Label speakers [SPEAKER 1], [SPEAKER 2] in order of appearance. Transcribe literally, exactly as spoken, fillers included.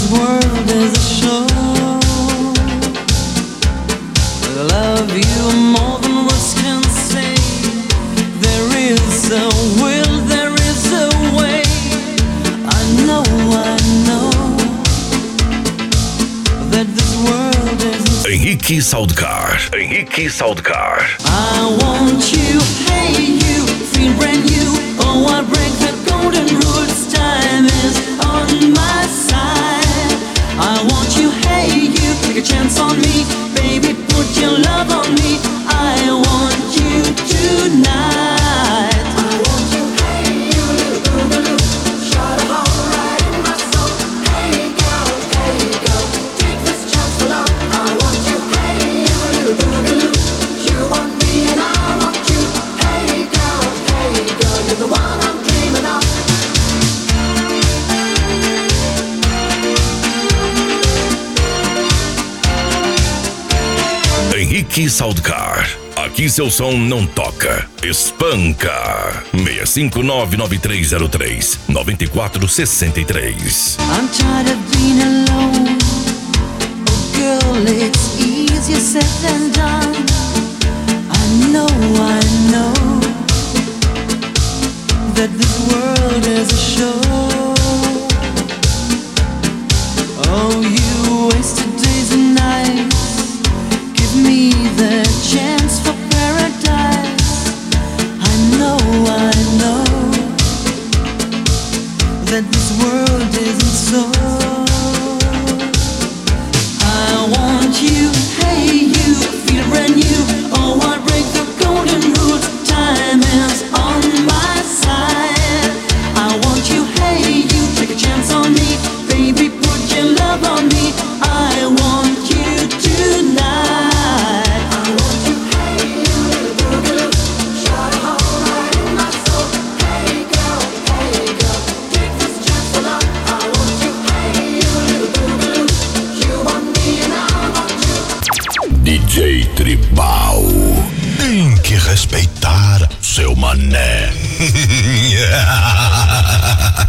[SPEAKER 1] world is a show. I love you more than words can say. There is a will, there is a way. I know, I know that this world is
[SPEAKER 2] Henrique Soundcar. Henrique Soundcar.
[SPEAKER 1] I want you, hey you, feel brand new. Oh, I break the golden rules. Time is on my side. I want you, hey you, take a chance on me. Baby, put your love on me. I want you tonight. I want you, hey you, little boogaloo. Shut a hole right in my soul. Hey girl, hey girl, take this chance for love. I want you, hey you, little boogaloo. You want me and I want you. Hey girl, hey girl, you're the one I'm dreaming of.
[SPEAKER 2] Henrique Soundcar. Aqui seu som não toca, espanca. seis cinco nove nove três zero três nove quatro seis três.
[SPEAKER 1] I'm tired of being alone. Oh girl, it's easier said than done. I know, I know that this world is a show. Oh, you wasted days and nights. Give me the chance for paradise. I know, I know that this world isn't so. I want you, hey you, feel brand new. Oh, I break the golden rules. Time is on my side. I want you, hey you, take a chance on me. Baby, put your love on me. I want you tonight. I want you, hey you, little boogaloo. Shut a hole right in my soul. Hey girl, hey girl, take this chance for love. I want you, hey you, little boogaloo. You want me and I want you.
[SPEAKER 2] D J Tribal.
[SPEAKER 3] Tem que respeitar seu mané.